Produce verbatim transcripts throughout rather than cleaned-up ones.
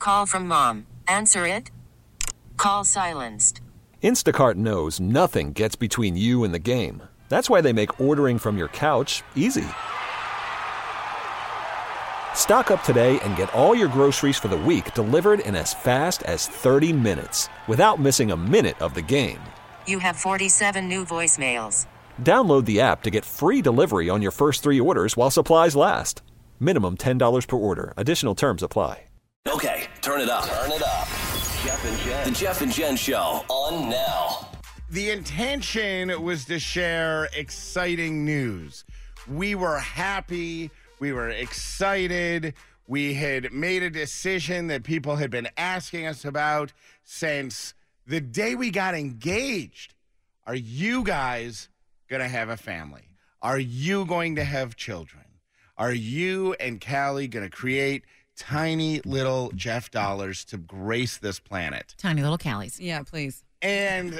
Call from mom. Answer it. Call silenced. Instacart knows nothing gets between you and the game. That's why they make ordering from your couch easy. Stock up today and get all your groceries for the week delivered in as fast as thirty minutes without missing a minute of the game. You have forty-seven new voicemails. Download the app to get free delivery on your first three orders while supplies last. Minimum ten dollars per order. Additional terms apply. Okay, turn it up. Turn it up. Jeff and Jen. The Jeff and Jen Show on now. The intention was to share exciting news. We were happy. We were excited. We had made a decision that people had been asking us about since the day we got engaged. Are you guys going to have a family? Are you going to have children? Are you and Callie going to create tiny little Jeff dollars to grace this planet? Tiny little Callies. Yeah, please. And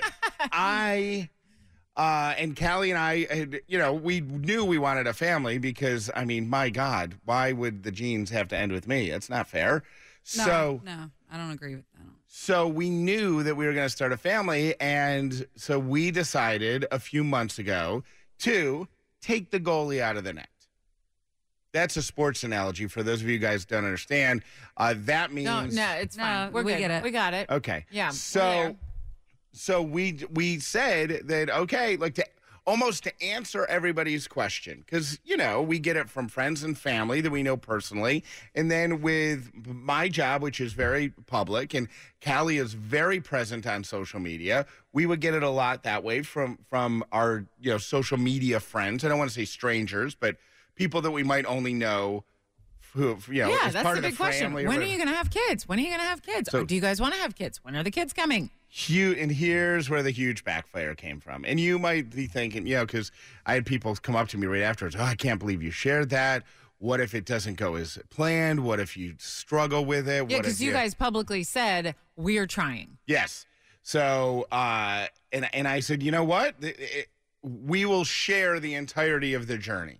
I, uh, and Callie and I, had, you know, we knew we wanted a family because, I mean, my God, why would the genes have to end with me? It's not fair. No, so, no, I don't agree with that. So we knew that we were going to start a family. And so we decided a few months ago to take the goalie out of the net. That's a sports analogy for those of you guys who don't understand. Uh, that means No, no, it's fine. No, We're we good. get it. We got it. okay. Yeah, we're So, there. so we we said that okay, like to almost to answer everybody's question because you know we get it from friends and family that we know personally, and then with my job, which is very public, and Callie is very present on social media. We would get it a lot that way from from our you know social media friends. I don't want to say strangers, but people that we might only know, who you know, Yeah, as that's part the of the big question. family. or When are whatever. you going to have kids? When are you going to have kids? So- Or do you guys want to have kids? When are the kids coming? Huge, and here's where the huge backfire came from. And you might be thinking, you know, because I had people come up to me right afterwards. Oh, I can't believe you shared that. What if it doesn't go as planned? What if you struggle with it? Yeah, What if because you guys publicly said, we're trying. Yes. So, uh, and and I said, you know what? It- it- we will share the entirety of the journey.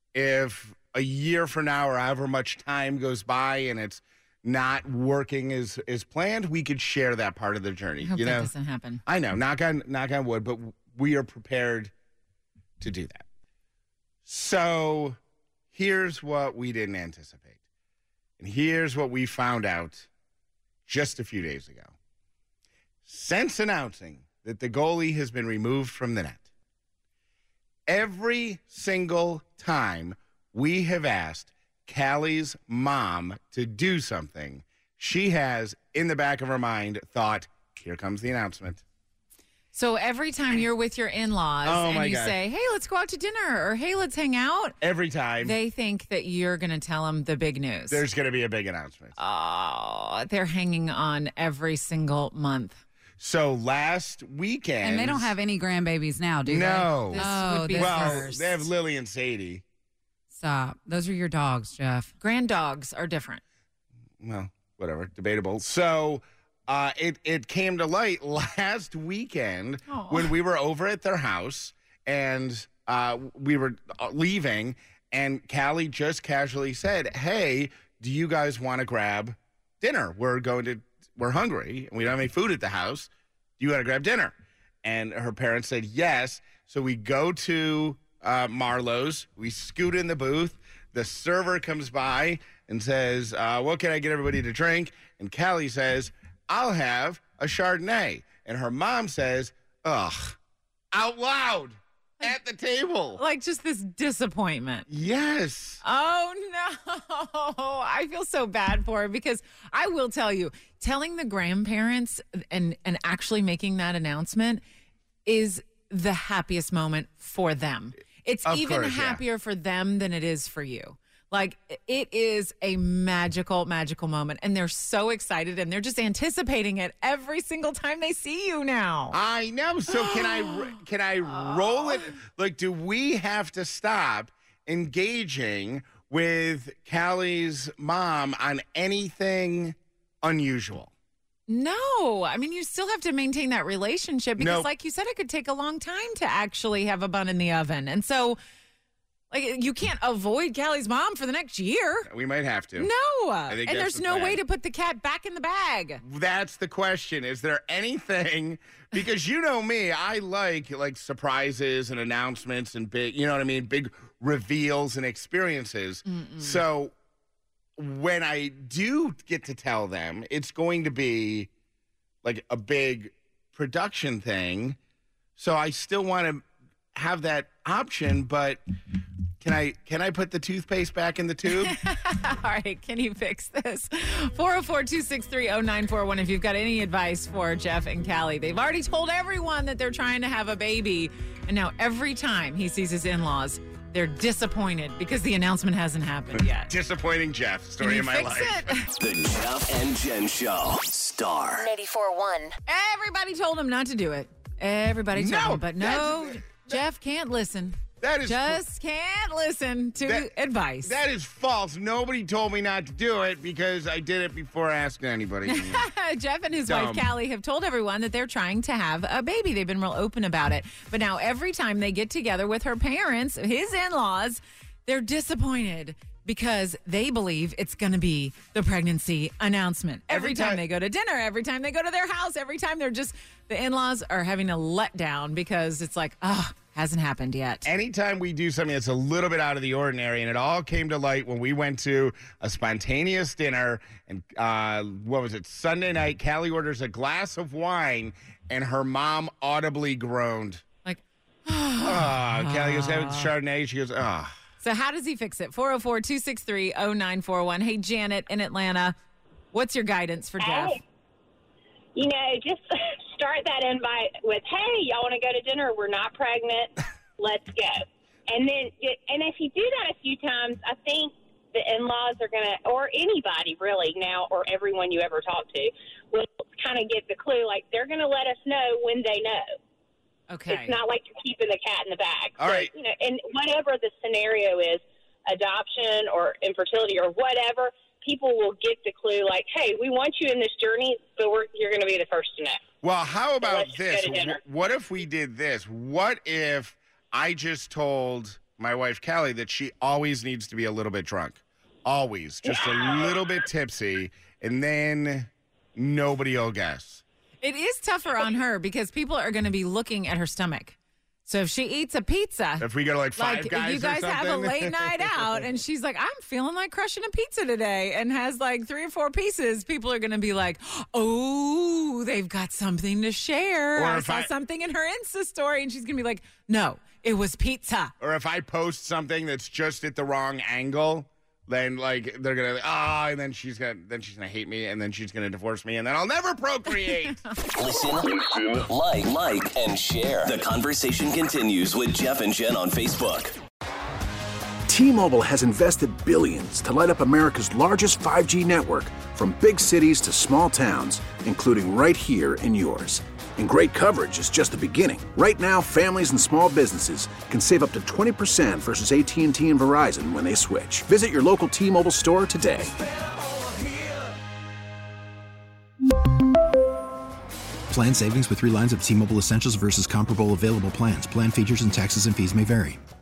If a year from now or however much time goes by and it's not working as as planned, we could share that part of the journey. I hope you that know, doesn't happen. I know, knock on knock on wood, but we are prepared to do that. So here's what we didn't anticipate. And here's what we found out just a few days ago. Since announcing that the goalie has been removed from the net, every single time we have asked Callie's mom to do something, she has, in the back of her mind, thought, here comes the announcement. So every time you're with your in-laws Oh, my and you God. say, hey, let's go out to dinner or hey, let's hang out, Every time they think that you're going to tell them the big news. there's going to be a big announcement. Oh, they're hanging on every single month. So last weekend. And they don't have any grandbabies now, do No. they? This oh, would be this Well, hurts. they have Lily and Sadie. Stop. Those are your dogs, Jeff. Grand dogs are different. Well, whatever, debatable. So uh, it it came to light last weekend Aw. when we were over at their house and uh, we were leaving, and Callie just casually said, "Hey, do you guys want to grab dinner? We're going to we're hungry and we don't have any food at the house. Do you want to grab dinner?" And her parents said yes. So we go to uh, Marlowe's. We scoot in the booth. The server comes by and says, uh, what can I get everybody to drink? And Callie says, I'll have a Chardonnay. And her mom says, ugh, out loud at the table. Like just this disappointment. Yes. Oh, no. I feel so bad for her because I will tell you, telling the grandparents and, and actually making that announcement is the happiest moment for them. It's Of even course, yeah. happier for them than it is for you. Like, it is a magical, magical moment. And they're so excited and they're just anticipating it every single time they see you now. I know. So can I can I roll it? Like, do we have to stop engaging with Callie's mom on anything unusual? No, I mean, you still have to maintain that relationship because, Nope. like you said, it could take a long time to actually have a bun in the oven. And so Like, you can't avoid Callie's mom for the next year. We might have to. No. I think And that's there's the no plan. way to put the cat back in the bag. That's the question. Is there anything, because you know me, I like like surprises and announcements and big, you know what I mean, big reveals and experiences. Mm-mm. So when I do get to tell them, it's going to be like a big production thing. So I still want to have that option, but can I can I put the toothpaste back in the tube? All right, can you fix this? four oh four, two six three, oh nine four one if you've got any advice for Jeff and Callie. They've already told everyone that they're trying to have a baby, and now every time he sees his in-laws, they're disappointed because the announcement hasn't happened yet. Disappointing Jeff. Story Can of you my fix life. it? The Jeff and Jen Show. Star. ninety-four point one. Everybody told him not to do it. Everybody told No, him, but no, that's- Jeff can't listen. That is Just can't listen to That- advice. That is false. Nobody told me not to do it because I did it before asking anybody. Jeff and his Dumb. wife, Callie, have told everyone that they're trying to have a baby. They've been real open about it. But now every time they get together with her parents, his in-laws, they're disappointed because they believe it's going to be the pregnancy announcement. Every, Every time time- they go to dinner, every time they go to their house, every time they're just, the in-laws are having a letdown because it's like, oh, hasn't happened yet. Anytime we do something that's a little bit out of the ordinary, and it all came to light when we went to a spontaneous dinner, and uh, what was it, Sunday night, Callie orders a glass of wine, and her mom audibly groaned. Like, Ah, Callie goes, have Chardonnay. She goes, ah. so how does he fix it? four oh four, two six three, oh nine four one. Hey, Janet in Atlanta, what's your guidance for Jeff? Hey, you know, just start that invite with, hey, y'all want to go to dinner? We're not pregnant. Let's go. And then, and if you do that a few times, I think the in-laws are going to, or anybody really now, or everyone you ever talk to, will kind of get the clue. Like, they're going to let us know when they know. Okay. It's not like you're keeping the cat in the bag. All So, right. You know, and whatever the scenario is, adoption or infertility or whatever, people will get the clue like, hey, we want you in this journey, but we're, you're going to be the first to know. Well, how about let's go this? to dinner. Wh- What if we did this? What if I just told my wife, Callie, that she always needs to be a little bit drunk? Always. Just a little bit tipsy, and then nobody will guess. It is tougher on her because people are going to be looking at her stomach. So if she eats a pizza, If we go to like Five like Guys if you guys or have a something. late night out and she's like, I'm feeling like crushing a pizza today and has like three or four pieces, people are going to be like, oh, they've got something to share. Or I if saw I- something in her Insta story, and she's going to be like, no, it was pizza. Or if I post something that's just at the wrong angle, then like they're gonna ah, and then she's gonna then she's gonna hate me, and then she's gonna divorce me, and then I'll never procreate. Listen, Listen, like, like, and share. The conversation continues with Jeff and Jen on Facebook. T-Mobile has invested billions to light up America's largest five G network, from big cities to small towns, including right here in yours. And great coverage is just the beginning. Right now, families and small businesses can save up to twenty percent versus A T and T and Verizon when they switch. Visit your local T-Mobile store today. Plan savings with three lines of T-Mobile Essentials versus comparable available plans. Plan features and taxes and fees may vary.